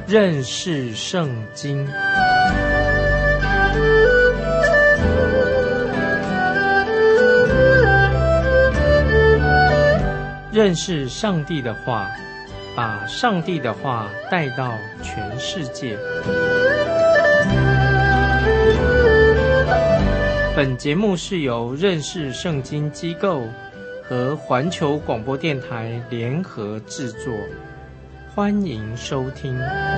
认识圣经。认识上帝的话，把上帝的话带到全世界。本节目是由认识圣经机构和环球广播电台联合制作，欢迎收听。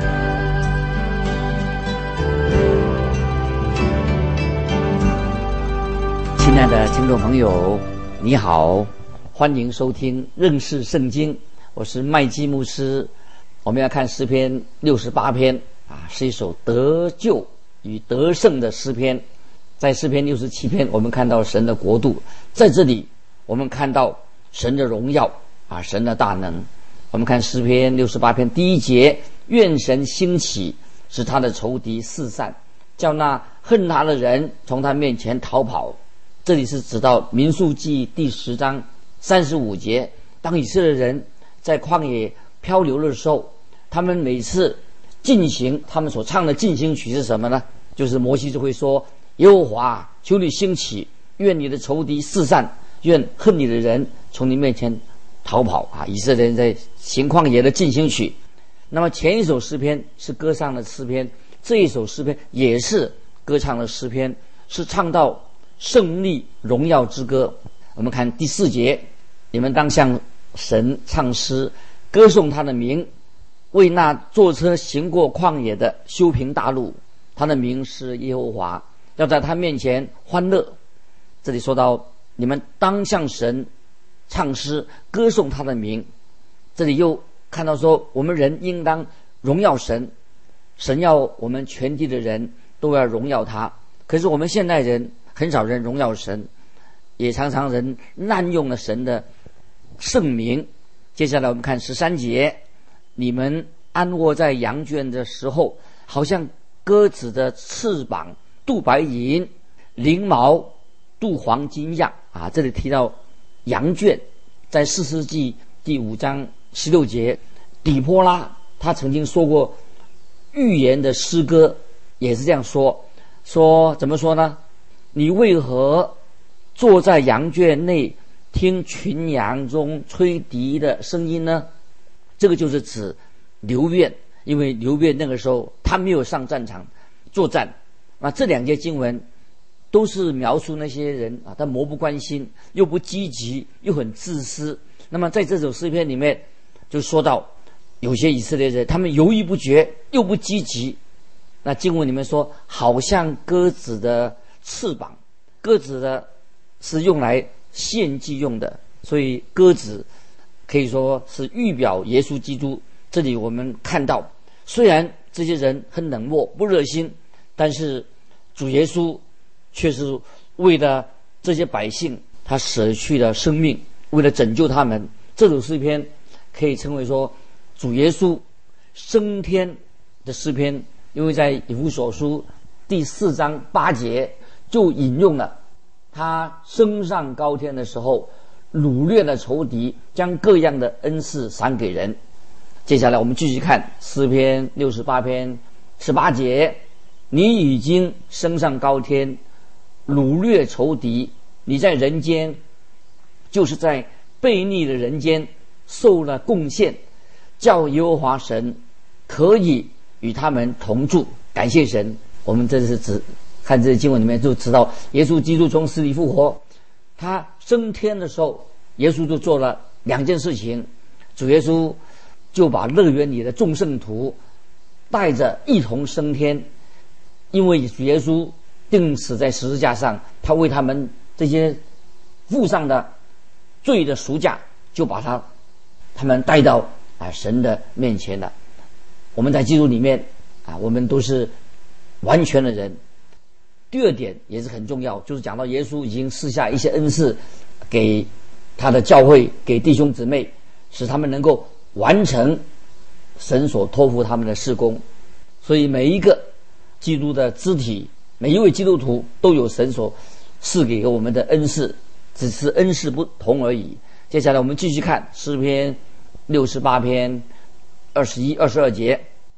亲爱的听众朋友，你好，欢迎收听认识圣经，我是麦基牧师。我们要看诗篇68篇是一首得救与得胜的诗篇。在诗篇67篇，我们看到神的国度，在这里我们看到神的荣耀神的大能。我们看诗篇68篇第1节，愿神兴起，使他的仇敌四散，叫那恨他的人从他面前逃跑。这里是指到民数记第10章35节，当以色列人在旷野漂流的时候，他们每次进行他们所唱的进行曲是什么呢？就是摩西就会说，耶和华，求你兴起，愿你的仇敌四散，愿恨你的人从你面前逃跑以色列人在行旷野的进行曲。那么前一首诗篇是歌唱的诗篇，这一首诗篇也是歌唱的诗篇，是唱到胜利荣耀之歌。我们看第4节，你们当向神唱诗，歌颂他的名，为那坐车行过旷野的修平大路，他的名是耶和华，要在他面前欢乐。这里说到你们当向神唱诗，歌颂他的名。这里又看到说，我们人应当荣耀神，神要我们全地的人都要荣耀他。可是我们现代人很少人荣耀神，也常常人滥用了神的圣名。接下来我们看13节，你们安卧在羊圈的时候，好像鸽子的翅膀镀白银，翎毛镀黄金样这里提到羊圈，在4世纪第5章16节，底波拉他曾经说过预言的诗歌，也是这样说怎么说呢？你为何坐在羊圈内，听群羊中吹笛的声音呢？这个就是指流便，因为流便那个时候他没有上战场作战。这两节经文都是描述那些人他漠不关心，又不积极，又很自私。那么在这首诗篇里面就说到有些以色列人他们犹豫不决，又不积极。那经文里面说好像鸽子的翅膀，鸽子的是用来献祭用的，所以鸽子可以说是预表耶稣基督。这里我们看到，虽然这些人很冷漠不热心，但是主耶稣却是为了这些百姓，他舍去了生命，为了拯救他们。这首诗篇可以称为说主耶稣升天的诗篇，因为在以弗所书第4章8节就引用了他升上高天的时候，掳掠了仇敌，将各样的恩赐赏给人。接下来我们继续看诗篇68篇18节，你已经升上高天，掳掠仇敌，你在人间，就是在悖逆的人间受了贡献，叫耶和华神可以与他们同住。感谢神。我们这是看这些经文里面就知道，耶稣基督从死里复活，他升天的时候，耶稣就做了2件事情。主耶稣就把乐园里的众圣徒带着一同升天，因为主耶稣钉死在十字架上，他为他们这些付上的罪的赎价，就把他们带到神的面前了。我们在基督里面我们都是完全的人。第二点也是很重要，就是讲到耶稣已经赐下一些恩赐给他的教会，给弟兄姊妹，使他们能够完成神所托付他们的事工。所以每一个基督的肢体，每一位基督徒都有神所赐给我们的恩赐，只是恩赐不同而已。接下来我们继续看诗篇68篇21、22节，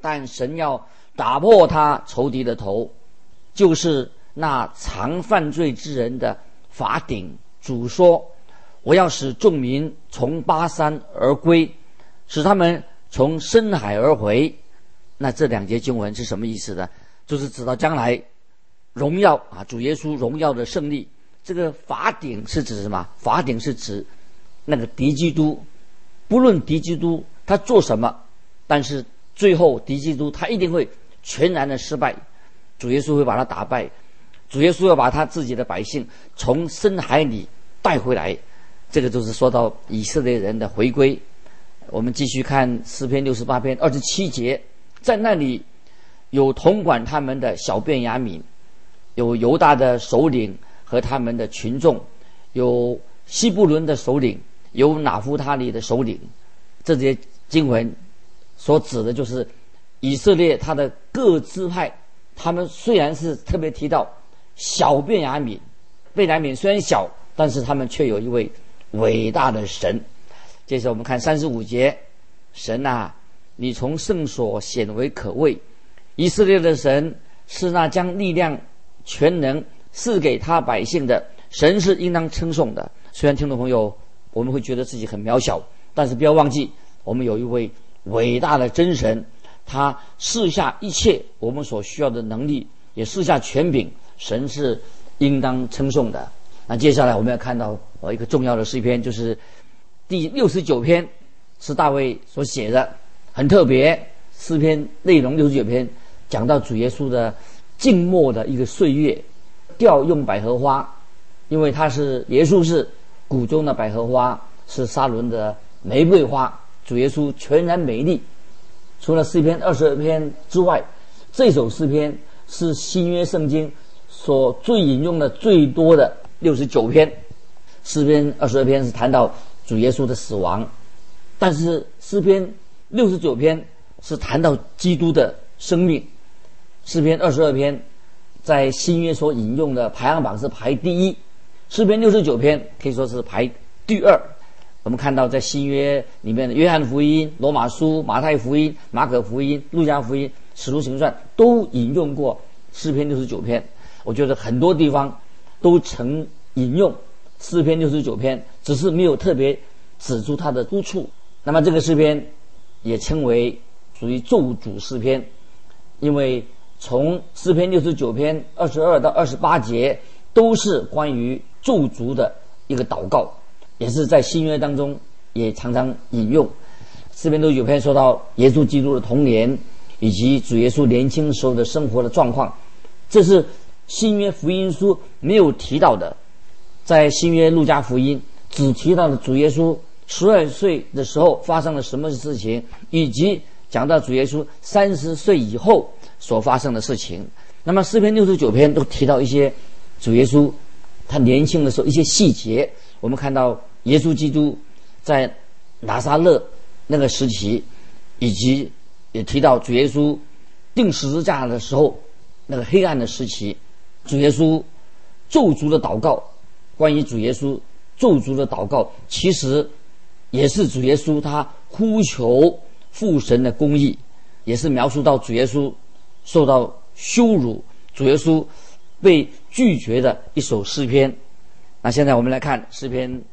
但神要打破他仇敌的头，就是那常犯罪之人的法顶。主说，我要使众民从巴山而归，使他们从深海而回。那这两节经文是什么意思呢？就是指到将来荣耀主耶稣荣耀的胜利。这个法顶是指什么？法顶是指那个敌基督，不论敌基督他做什么，但是最后敌基督他一定会全然的失败，主耶稣会把他打败，主耶稣要把他自己的百姓从深海里带回来。这个就是说到以色列人的回归。我们继续看诗篇68篇27节，在那里有统管他们的小便雅悯，有犹大的首领和他们的群众，有西布伦的首领，有拿弗他利的首领。这些经文所指的就是以色列他的各支派，他们虽然是特别提到小便雅悯，便雅悯虽然小，但是他们却有一位伟大的神。接着我们看35节，神啊，你从圣所显为可畏，以色列的神是那将力量全能赐给他百姓的神，是应当称颂的。虽然听众朋友我们会觉得自己很渺小，但是不要忘记我们有一位伟大的真神，他赐下一切我们所需要的能力，也赐下权柄，神是应当称颂的。那接下来我们要看到一个重要的诗篇，就是第69篇，是大卫所写的，很特别。诗篇内容69篇讲到主耶稣的静默的一个岁月，调用百合花，因为耶稣是谷中的百合花，是撒伦的玫瑰花，主耶稣全然美丽。除了诗篇22篇之外，这首诗篇是新约圣经所最引用的最多的69篇。诗篇22篇是谈到主耶稣的死亡，但是诗篇69篇是谈到基督的生命。诗篇22篇在新约所引用的排行榜是排第一，诗篇69篇可以说是排第二。我们看到在新约里面的约翰福音、罗马书、马太福音、马可福音、路加福音、使徒行传都引用过诗篇69篇。我觉得很多地方都曾引用诗篇69篇，只是没有特别指出它的出处。那么这个诗篇也称为属于咒诅诗篇，因为从诗篇69篇22到28节都是关于咒诅的一个祷告，也是在新约当中也常常引用。诗篇69篇说到耶稣基督的童年，以及主耶稣年轻时候的生活的状况，这是新约福音书没有提到的。在新约路加福音只提到了主耶稣12岁的时候发生了什么事情，以及讲到主耶稣30岁以后所发生的事情。那么诗篇69篇都提到一些主耶稣他年轻的时候一些细节。我们看到耶稣基督在拿撒勒那个时期，以及也提到主耶稣钉十字架的时候那个黑暗的时期，主耶稣咒诅的祷告。关于主耶稣咒诅的祷告，其实也是主耶稣他呼求父神的公义，也是描述到主耶稣受到羞辱，主耶稣被拒绝的一首诗篇。那现在我们来看诗篇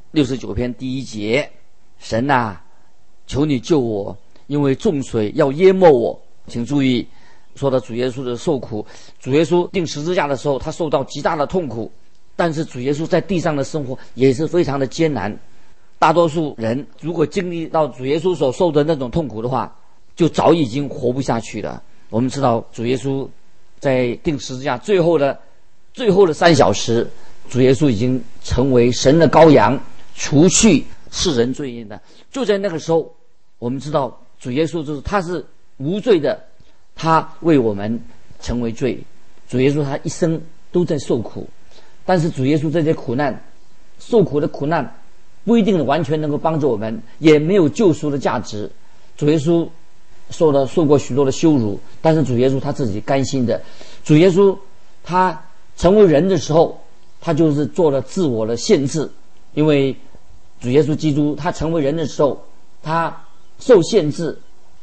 69篇第1节，神啊，求你救我，因为众水要淹没我。请注意，说到主耶稣的受苦，主耶稣钉十字架的时候他受到极大的痛苦，但是主耶稣在地上的生活也是非常的艰难。大多数人如果经历到主耶稣所受的那种痛苦的话，就早已经活不下去了。我们知道主耶稣在钉十字架最后的3小时，主耶稣已经成为神的羔羊，除去世人罪孽的。就在那个时候，我们知道主耶稣他是无罪的，他为我们成为罪。主耶稣他一生都在受苦，但是主耶稣这些苦难，受苦的苦难不一定完全能够帮助我们，也没有救赎的价值。主耶稣受过许多的羞辱，但是主耶稣他自己甘心的。主耶稣他成为人的时候，他就是做了自我的限制。因为主耶稣基督他成为人的时候，他受限制，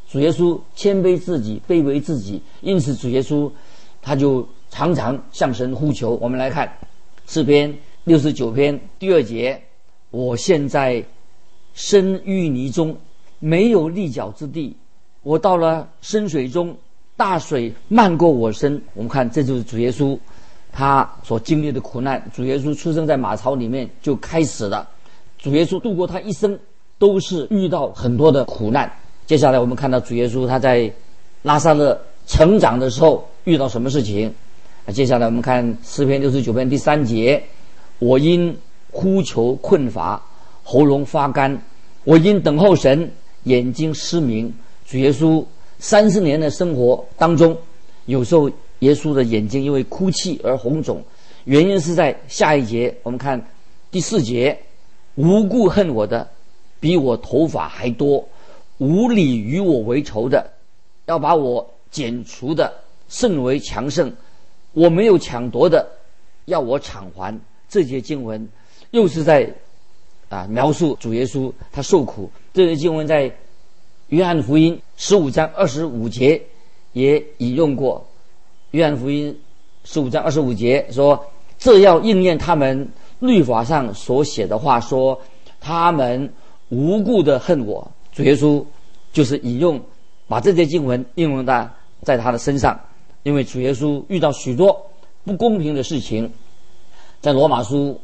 主耶稣谦卑自己，卑微自己，因此主耶稣他就常常向神呼求。我们来看诗篇69篇第2节，我现在身淤泥中，没有立脚之地，我到了深水中，大水漫过我身。我们看这就是主耶稣他所经历的苦难。主耶稣出生在马槽里面就开始了，主耶稣度过他一生都是遇到很多的苦难。接下来我们看到主耶稣他在拉撒勒成长的时候遇到什么事情。接下来我们看诗篇69篇第3节，我因呼求困乏，喉咙发干，我因等候神，眼睛失明。主耶稣30年的生活当中，有时候耶稣的眼睛因为哭泣而红肿，原因是在下一节。我们看第4节，无故恨我的比我头发还多，无理与我为仇的要把我剪除的甚为强盛，我没有抢夺的要我偿还。这节经文又是在描述主耶稣他受苦。这节经文在约翰福音15章25节也引用过。约翰福音15章25节说，这要应验他们律法上所写的话，说他们无故的恨我。主耶稣就是把这些经文应用在他的身上，因为主耶稣遇到许多不公平的事情。在罗马书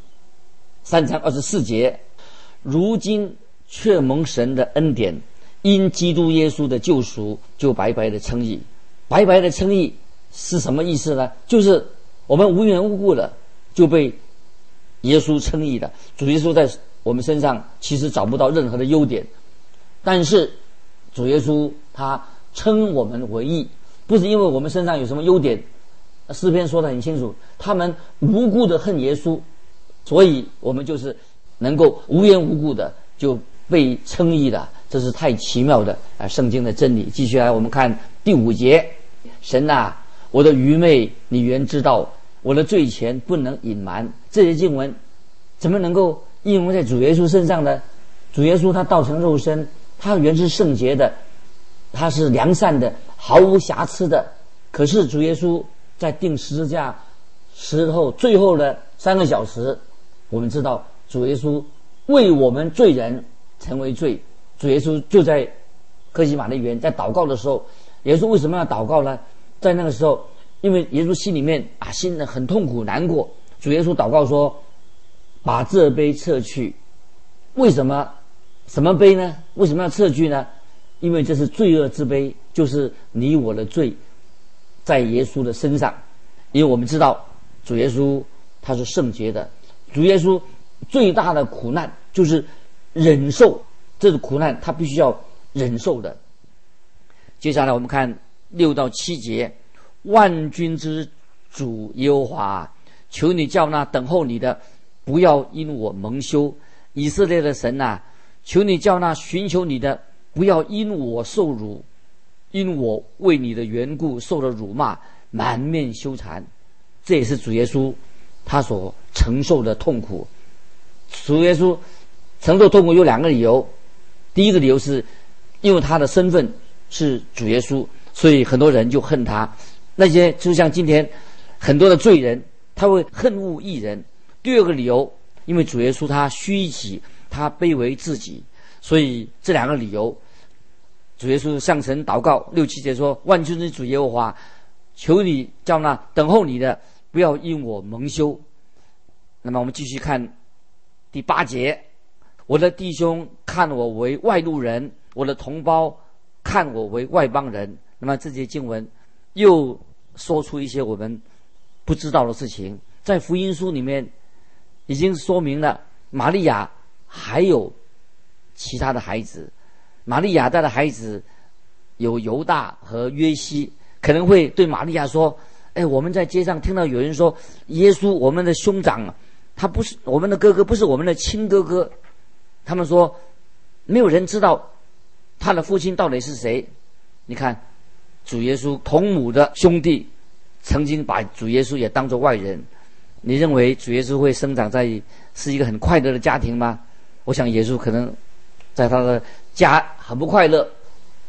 3章24节，如今却蒙神的恩典，因基督耶稣的救赎，就白白的称义。白白的称义是什么意思呢？就是我们无缘无故的就被耶稣称义的。主耶稣在我们身上其实找不到任何的优点，但是主耶稣他称我们为义，不是因为我们身上有什么优点。诗篇说得很清楚，他们无故的恨耶稣，所以我们就是能够无缘无故的就被称义了。这是太奇妙的圣经的真理。继续来我们看第5节，神啊，我的愚昧你原知道，我的罪愆不能隐瞒。这些经文怎么能够应用在主耶稣身上呢？主耶稣他道成肉身，他原是圣洁的，他是良善的，毫无瑕疵的。可是主耶稣在钉十字架时候最后的3个小时，我们知道主耶稣为我们罪人成为罪。主耶稣就在客西马尼园在祷告的时候，耶稣为什么要祷告呢？在那个时候，因为耶稣心里面心里很痛苦难过，主耶稣祷告说，把这杯撤去。为什么？什么杯呢？为什么要撤去呢？因为这是罪恶之杯，就是你我的罪在耶稣的身上。因为我们知道主耶稣他是圣洁的，主耶稣最大的苦难就是忍受，这个苦难他必须要忍受的。接下来我们看6到7节，万军之主耶和华，求你叫那等候你的不要因我蒙羞。以色列的神啊，求你叫那寻求你的不要因我受辱，因我为你的缘故受了辱骂，满面羞惭。这也是主耶稣他所承受的痛苦。主耶稣承受痛苦有2个理由。第一个理由是因为他的身份是主耶稣，所以很多人就恨他。那些就像今天很多的罪人，他会恨恶义人。第二个理由，因为主耶稣他虚己，他卑微自己，所以这2个理由，主耶稣向神祷告6、7节说，万军之主耶和华，求你叫那等候你的不要因我蒙羞。那么我们继续看第8节，我的弟兄看我为外路人，我的同胞看我为外邦人。那么这节经文又说出一些我们不知道的事情。在福音书里面已经说明了玛利亚还有其他的孩子。玛利亚带的孩子有犹大和约西，可能会对玛利亚说，我们在街上听到有人说，耶稣我们的兄长，他不是我们的哥哥，不是我们的亲哥哥。他们说没有人知道他的父亲到底是谁。你看主耶稣同母的兄弟曾经把主耶稣也当作外人。你认为主耶稣会生长在是一个很快乐的家庭吗？我想耶稣可能在他的家很不快乐。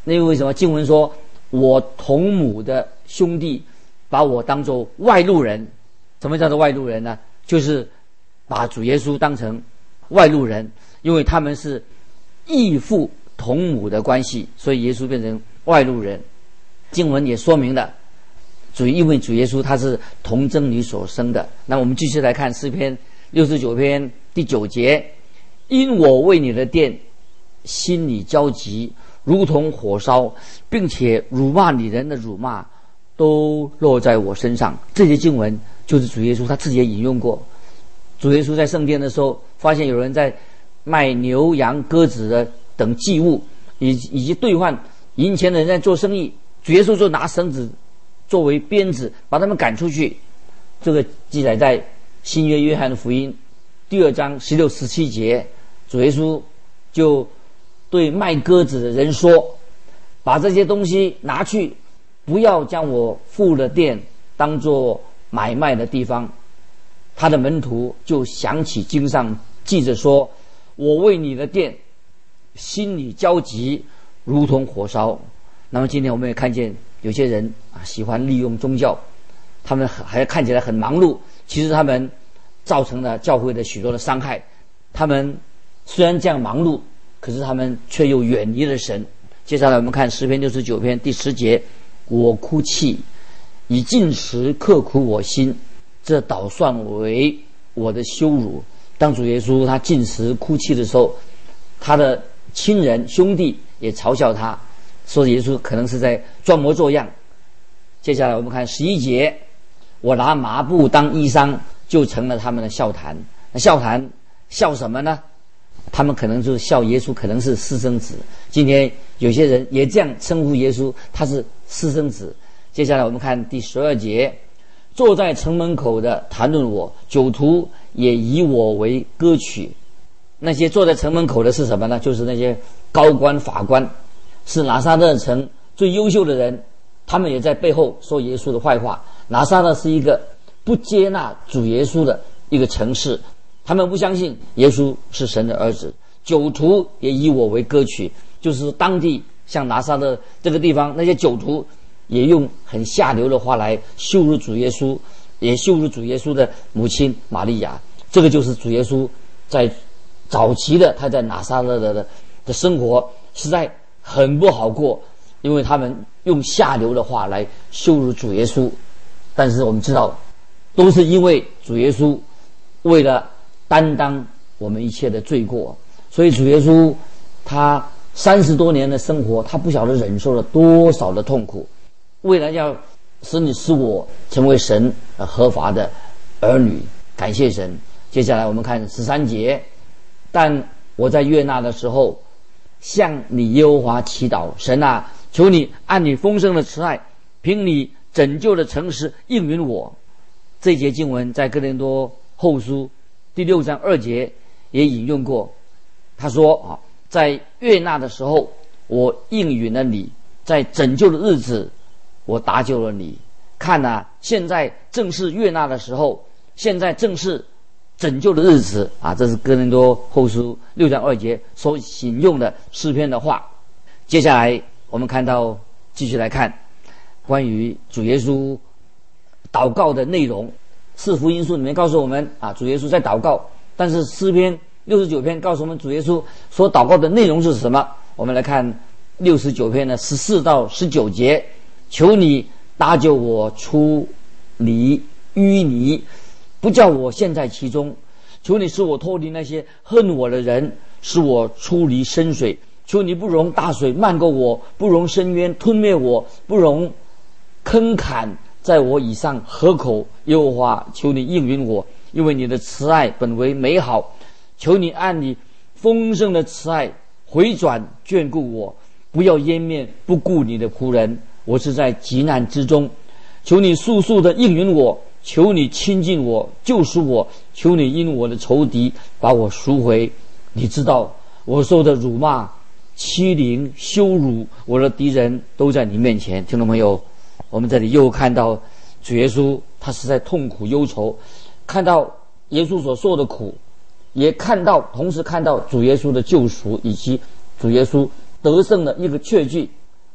那因为什么？经文说，我同母的兄弟把我当作外路人。什么叫做外路人呢？就是把主耶稣当成外路人，因为他们是异父同母的关系，所以耶稣变成外路人。经文也说明了，因为主耶稣他是童贞女所生的。那我们继续来看诗篇69篇第9节，因我为你的殿心里焦急，如同火烧，并且辱骂你人的辱骂都落在我身上。这些经文就是主耶稣他自己也引用过。主耶稣在圣殿的时候，发现有人在卖牛羊鸽子的等祭物，以及兑换银钱的人在做生意，主耶稣就拿绳子作为鞭子把他们赶出去。这个记载在新约约翰福音2章16、17节，主耶稣就对卖鸽子的人说，把这些东西拿去，不要将我父的殿当作买卖的地方。他的门徒就想起经上记着说，我为你的殿心里焦急，如同火烧。那么今天我们也看见有些人喜欢利用宗教，他们还看起来很忙碌，其实他们造成了教会的许多的伤害。他们虽然这样忙碌，可是他们却又远离了神。接下来我们看诗篇69篇第10节，我哭泣，以禁食刻苦我心，这倒算为我的羞辱。当主耶稣他禁食哭泣的时候，他的亲人兄弟也嘲笑他，说耶稣可能是在装模作样。接下来我们看11节，我拿麻布当衣裳，就成了他们的笑谈。那笑谈笑什么呢？他们可能就是笑耶稣可能是私生子。今天有些人也这样称呼耶稣，他是私生子。接下来我们看第12节，坐在城门口的谈论我，酒徒也以我为歌曲。那些坐在城门口的是什么呢？就是那些高官法官，是拿撒勒城最优秀的人，他们也在背后说耶稣的坏话。拿撒勒是一个不接纳主耶稣的一个城市，他们不相信耶稣是神的儿子。酒徒也以我为歌曲，就是当地像拿撒勒这个地方，那些酒徒也用很下流的话来羞辱主耶稣，也羞辱主耶稣的母亲玛利亚。这个就是主耶稣在早期的他在拿撒勒的生活实在很不好过，因为他们用下流的话来羞辱主耶稣。但是我们知道，都是因为主耶稣为了担当我们一切的罪过，所以主耶稣他30多年的生活，他不晓得忍受了多少的痛苦，为了要使我成为神合法的儿女。感谢神。接下来我们看13节，但我在悦纳的时候向你耶和华祈祷，神啊，求你按你丰盛的慈爱，凭你拯救的诚实应允我。这节经文在哥林多后书第6章2节也引用过。他说在悦纳的时候我应允了你，在拯救的日子我搭救了你。看啊，现在正是悦纳的时候，现在正是拯救的日子这是哥林多后书6章2节所引用的诗篇的话。接下来我们继续来看关于主耶稣祷告的内容。四福音书里面告诉我们主耶稣在祷告，但是诗篇69篇告诉我们主耶稣所祷告的内容是什么。我们来看69篇的14到19节，求你搭救我出离淤泥，不叫我陷在其中。求你使我脱离那些恨我的人，使我出离深水。求你不容大水漫过我，不容深渊吞灭我，不容坑坎在我以上河口。耶和华，求你应允我，因为你的慈爱本为美好。求你按你丰盛的慈爱回转眷顾我，不要湮灭不顾你的仆人。我是在急难之中，求你速速的应允我，求你亲近我，救赎我，求你因我的仇敌把我赎回。你知道我受的辱骂欺凌羞辱，我的敌人都在你面前。听众朋友，我们这里又看到主耶稣他是在痛苦忧愁，看到耶稣所受的苦，也同时看到主耶稣的救赎，以及主耶稣得胜的一个确据。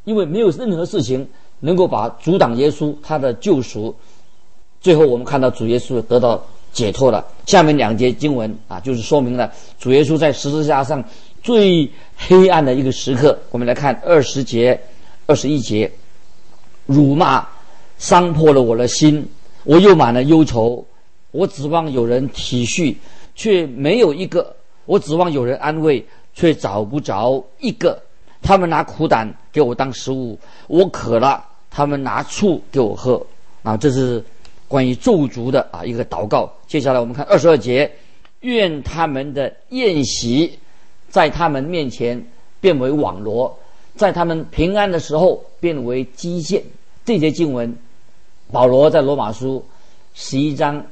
因为没有任何事情能够把阻挡耶稣他的救赎。最后我们看到主耶稣得到解脱了。下面2节经文就是说明了主耶稣在十字架上最黑暗的一个时刻。我们来看20节、21节，辱骂伤破了我的心，我又满了忧愁，我指望有人体恤，却没有一个；我指望有人安慰，却找不着一个。他们拿苦胆给我当食物，我渴了，他们拿醋给我喝。这是关于咒诅的一个祷告。接下来我们看22节，愿他们的宴席在他们面前变为网罗，在他们平安的时候变为基线。这节经文保罗在罗马书11章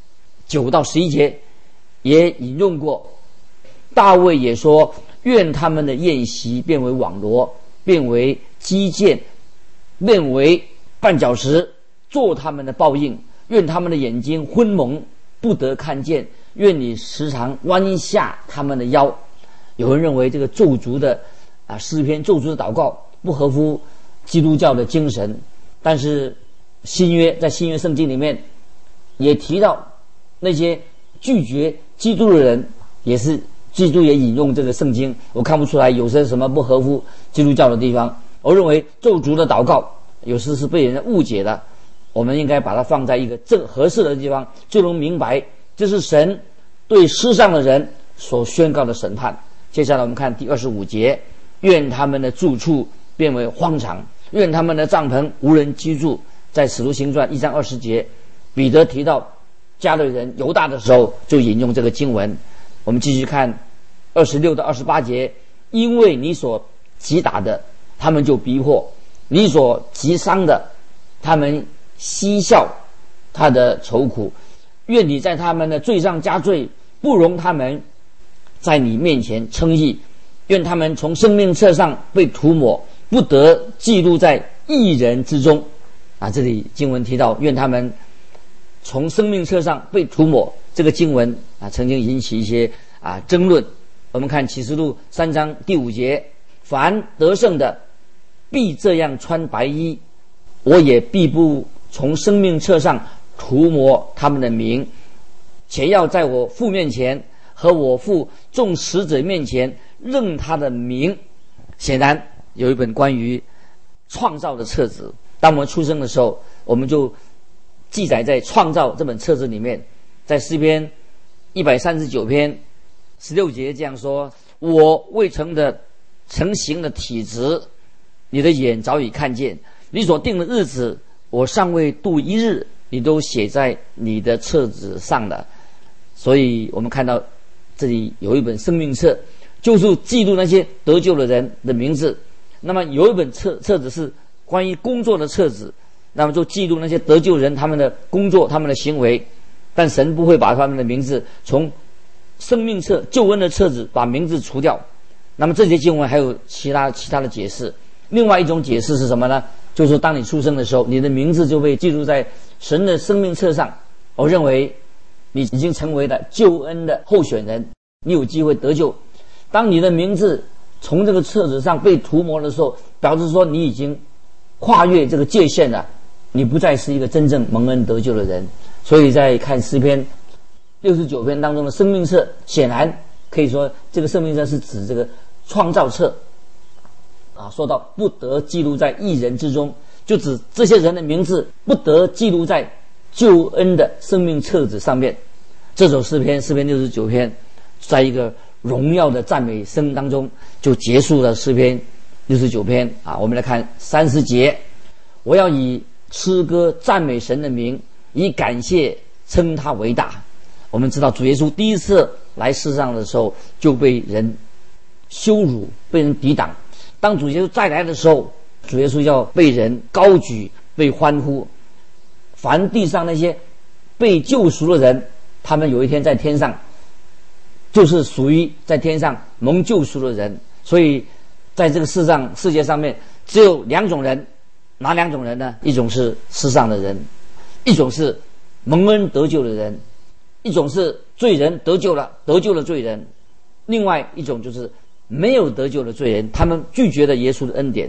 9到11节也引用过。大卫也说，愿他们的宴席变为网罗，变为基建，变为绊脚石，做他们的报应。愿他们的眼睛昏蒙，不得看见。愿你时常弯下他们的腰。有人认为这个咒诅的诗篇，咒诅的祷告不合乎基督教的精神，但是在新约圣经里面也提到那些拒绝基督的人，也是基督也引用这个圣经。我看不出来有些什么不合乎基督教的地方。我认为咒诅的祷告有时是被人误解的，我们应该把它放在一个正合适的地方，就能明白这是神对世上的人所宣告的审判。接下来我们看第25节，愿他们的住处变为荒场，愿他们的帐篷无人居住。在使徒行传1章20节，彼得提到加略人犹大的时候就引用这个经文。我们继续看26到28节，因为你所击打的他们就逼迫，你所击伤的他们嬉笑他的愁苦。愿你在他们的罪上加罪，不容他们在你面前称义。愿他们从生命册上被涂抹，不得记录在义人之中。这里经文提到愿他们从生命册上被涂抹，这个经文曾经引起一些争论。我们看启示录3章第5节，凡得胜的必这样穿白衣，我也必不从生命册上涂抹他们的名，且要在我父面前和我父众使者面前认他的名。显然有一本关于创造的册子，当我们出生的时候，我们就记载在创造这本册子里面。在诗篇139篇16节这样说，我未成形的体质，你的眼早已看见，你所定的日子，我尚未度一日，你都写在你的册子上了。所以我们看到这里有一本生命册，就是记录那些得救的人的名字。那么有一本册子是关于工作的册子，那么就记录那些得救人他们的工作，他们的行为。但神不会把他们的名字从生命册救恩的册子把名字除掉。那么这些经文还有其他的解释。另外一种解释是什么呢？就是当你出生的时候，你的名字就被记录在神的生命册上。我认为你已经成为了救恩的候选人，你有机会得救。当你的名字从这个册子上被涂抹的时候，表示说你已经跨越这个界限了，你不再是一个真正蒙恩得救的人。所以在看诗篇69篇当中的生命册，显然可以说这个生命册是指这个创造册说到不得记录在义人之中，就指这些人的名字不得记录在救恩的生命册子上面。这首诗篇69篇在一个荣耀的赞美声当中就结束了诗篇69篇我们来看30节，我要以诗歌赞美神的名，以感谢称他为大。我们知道主耶稣第一次来世上的时候就被人羞辱，被人抵挡。当主耶稣再来的时候，主耶稣要被人高举，被欢呼。凡地上那些被救赎的人，他们有一天在天上就是属于在天上蒙救赎的人。所以在这个世界上面只有两种人，哪两种人呢？一种是世上的人，一种是蒙恩得救的人，一种是罪人得救了罪人，另外一种就是没有得救的罪人，他们拒绝了耶稣的恩典，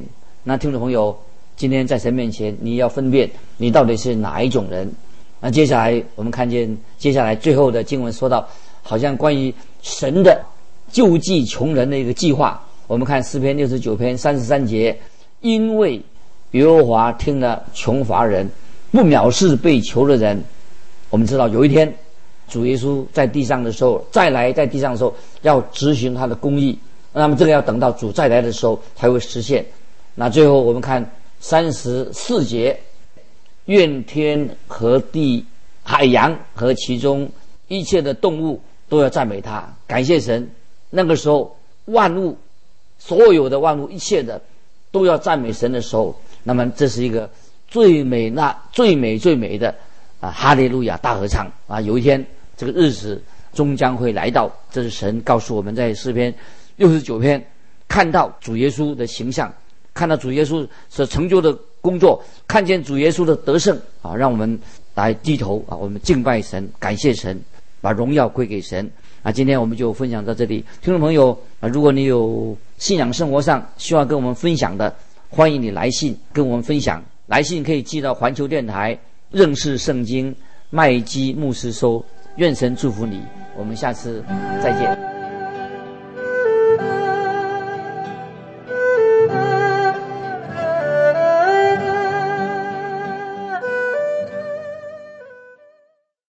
那听众朋友，今天在神面前，你要分辨你到底是哪一种人。那接下来我们看见接下来最后的经文说到，好像关于神的救济穷人的一个计划。我们看诗篇69篇33节，因为耶和华听了穷乏人，不藐视被求的人。我们知道有一天主耶稣在地上的时候，再来在地上的时候要执行他的公义，那么这个要等到主再来的时候才会实现。那最后我们看34节，愿天和地、海洋和其中一切的动物都要赞美他，感谢神。那个时候万物，所有的万物，一切的都要赞美神的时候，那么这是一个最美的哈利路亚大合唱啊！有一天这个日子终将会来到，这是神告诉我们在诗篇69篇看到主耶稣的形象，看到主耶稣所成就的工作，看见主耶稣的得胜啊！让我们来低头啊，我们敬拜神，感谢神，把荣耀归给神啊！今天我们就分享到这里，听众朋友啊，如果你有信仰生活上需要跟我们分享的，欢迎你来信跟我们分享。来信可以寄到环球电台认识圣经麦基牧师收。愿神祝福你，我们下次再见。